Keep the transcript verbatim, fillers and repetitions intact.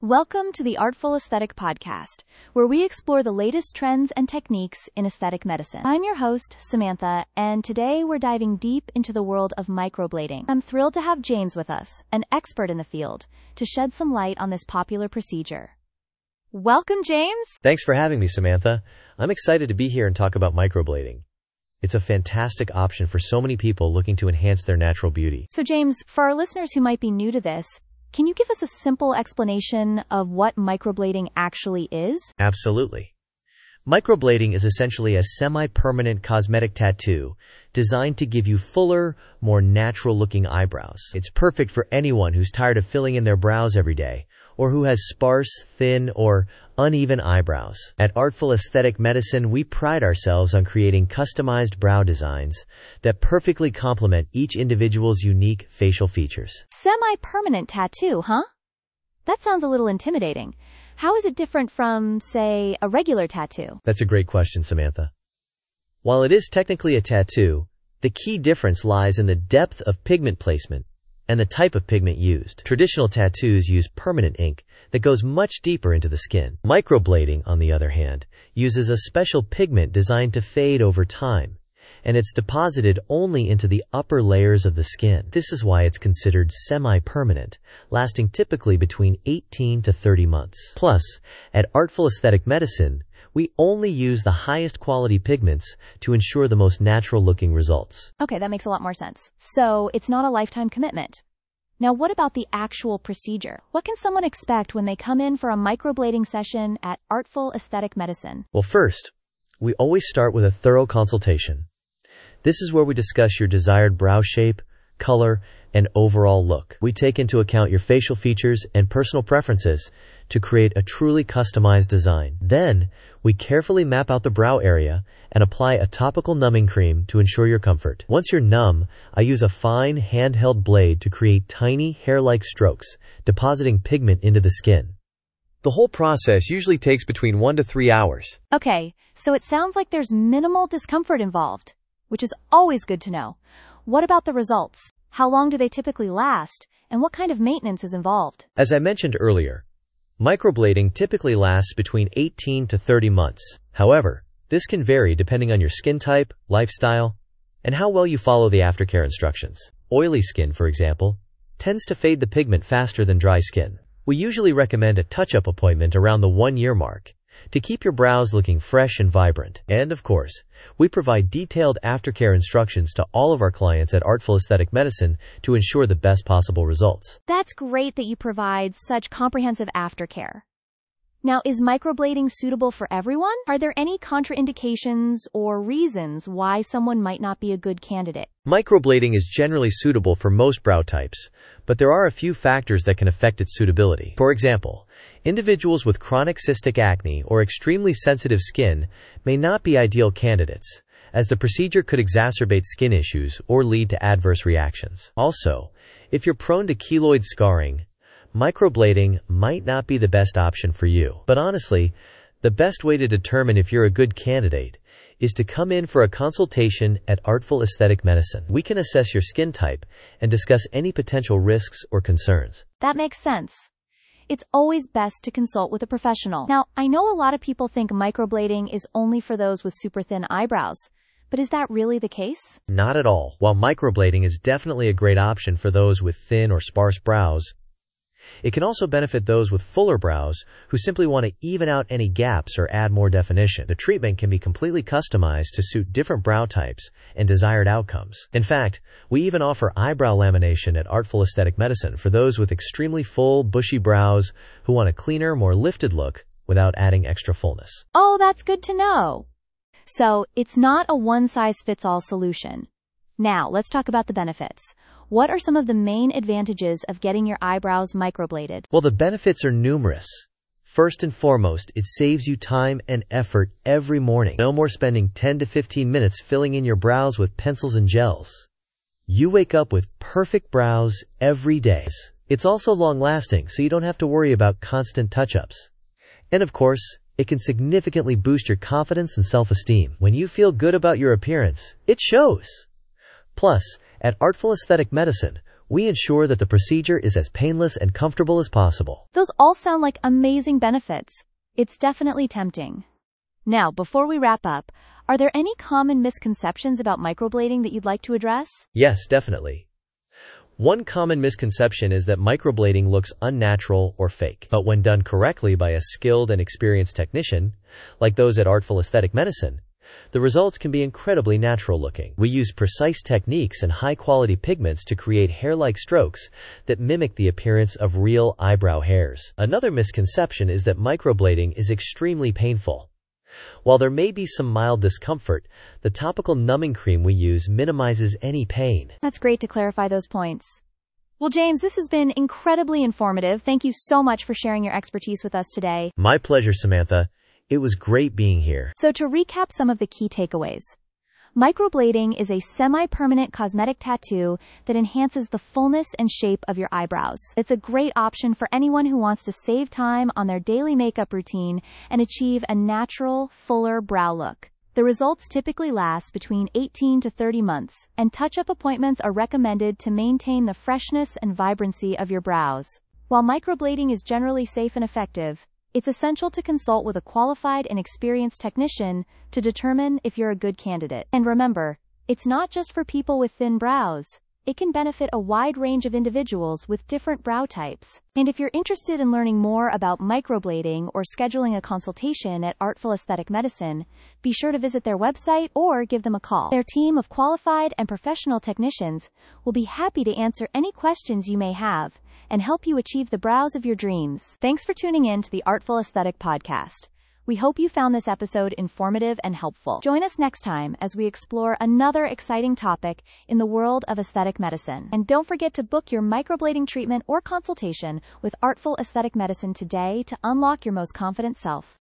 Welcome to the Artful Aesthetic Podcast, where we explore the latest trends and techniques in aesthetic medicine. I'm your host, Samantha, and today we're diving deep into the world of microblading. I'm thrilled to have James with us, an expert in the field, to shed some light on this popular procedure. Welcome, James. Thanks for having me, Samantha. I'm excited to be here and talk about microblading. It's a fantastic option for so many people looking to enhance their natural beauty. So, James, for our listeners who might be new to this, can you give us a simple explanation of what microblading actually is? Absolutely. Microblading is essentially a semi-permanent cosmetic tattoo designed to give you fuller, more natural-looking eyebrows. It's perfect for anyone who's tired of filling in their brows every day, or who has sparse, thin, or uneven eyebrows. At Artful Aesthetic Medicine, we pride ourselves on creating customized brow designs that perfectly complement each individual's unique facial features. Semi-permanent tattoo, huh? That sounds a little intimidating. How is it different from, say, a regular tattoo? That's a great question, Samantha. While it is technically a tattoo, the key difference lies in the depth of pigment placement and the type of pigment used. Traditional tattoos use permanent ink that goes much deeper into the skin. Microblading, on the other hand, uses a special pigment designed to fade over time, and it's deposited only into the upper layers of the skin. This is why it's considered semi-permanent, lasting typically between eighteen to thirty months. Plus, at Artful Aesthetic Medicine, we only use the highest quality pigments to ensure the most natural-looking results. Okay, that makes a lot more sense. So, it's not a lifetime commitment. Now, what about the actual procedure? What can someone expect when they come in for a microblading session at Artful Aesthetic Medicine? Well, first, we always start with a thorough consultation. This is where we discuss your desired brow shape, color, and overall look. We take into account your facial features and personal preferences to create a truly customized design. Then, we carefully map out the brow area and apply a topical numbing cream to ensure your comfort. Once you're numb, I use a fine handheld blade to create tiny hair-like strokes, depositing pigment into the skin. The whole process usually takes between one to three hours. Okay, so it sounds like there's minimal discomfort involved, which is always good to know. What about the results? How long do they typically last, and what kind of maintenance is involved? As I mentioned earlier, microblading typically lasts between eighteen to thirty months. However, this can vary depending on your skin type, lifestyle, and how well you follow the aftercare instructions. Oily skin, for example, tends to fade the pigment faster than dry skin. We usually recommend a touch-up appointment around the one-year mark to keep your brows looking fresh and vibrant. And of course, we provide detailed aftercare instructions to all of our clients at Artful Aesthetic Medicine to ensure the best possible results. That's great that you provide such comprehensive aftercare. Now, is microblading suitable for everyone? Are there any contraindications or reasons why someone might not be a good candidate? Microblading is generally suitable for most brow types, but there are a few factors that can affect its suitability. For example, individuals with chronic cystic acne or extremely sensitive skin may not be ideal candidates, as the procedure could exacerbate skin issues or lead to adverse reactions. Also, if you're prone to keloid scarring, microblading might not be the best option for you. But honestly, the best way to determine if you're a good candidate is to come in for a consultation at Artful Aesthetic Medicine. We can assess your skin type and discuss any potential risks or concerns. That makes sense. It's always best to consult with a professional. Now, I know a lot of people think microblading is only for those with super thin eyebrows, but is that really the case? Not at all. While microblading is definitely a great option for those with thin or sparse brows, it can also benefit those with fuller brows who simply want to even out any gaps or add more definition. The treatment can be completely customized to suit different brow types and desired outcomes. In fact, we even offer eyebrow lamination at Artful Aesthetic Medicine for those with extremely full, bushy brows who want a cleaner, more lifted look without adding extra fullness. Oh, that's good to know. So, it's not a one-size-fits-all solution. Now, let's talk about the benefits. What are some of the main advantages of getting your eyebrows microbladed? Well, the benefits are numerous. First and foremost, it saves you time and effort every morning. No more spending ten to fifteen minutes filling in your brows with pencils and gels. You wake up with perfect brows every day. It's also long-lasting, so you don't have to worry about constant touch-ups. And of course, it can significantly boost your confidence and self-esteem. When you feel good about your appearance, it shows. Plus, at Artful Aesthetic Medicine, We ensure that the procedure is as painless and comfortable as possible. Those all sound like amazing benefits. It's definitely tempting. Now, before we wrap up, are there any common misconceptions about microblading that you'd like to address? Yes, definitely. One common misconception is that microblading looks unnatural or fake. But when done correctly by a skilled and experienced technician, like those at Artful Aesthetic Medicine, the results can be incredibly natural looking. We use precise techniques and high-quality pigments to create hair-like strokes that mimic the appearance of real eyebrow hairs. Another misconception is that microblading is extremely painful. While there may be some mild discomfort, the topical numbing cream we use minimizes any pain. That's great to clarify those points. Well, James, this has been incredibly informative. Thank you so much for sharing your expertise with us today. My pleasure, Samantha. It was great being here. So to recap some of the key takeaways, microblading is a semi-permanent cosmetic tattoo that enhances the fullness and shape of your eyebrows. It's a great option for anyone who wants to save time on their daily makeup routine and achieve a natural, fuller brow look. The results typically last between eighteen to thirty months, and touch-up appointments are recommended to maintain the freshness and vibrancy of your brows. While microblading is generally safe and effective, it's essential to consult with a qualified and experienced technician to determine if you're a good candidate. And remember, it's not just for people with thin brows. It can benefit a wide range of individuals with different brow types. And if you're interested in learning more about microblading or scheduling a consultation at Artful Aesthetic Medicine, be sure to visit their website or give them a call. Their team of qualified and professional technicians will be happy to answer any questions you may have and help you achieve the brows of your dreams. Thanks for tuning in to the Artful Aesthetic Podcast. We hope you found this episode informative and helpful. Join us next time as we explore another exciting topic in the world of aesthetic medicine. And don't forget to book your microblading treatment or consultation with Artful Aesthetic Medicine today to unlock your most confident self.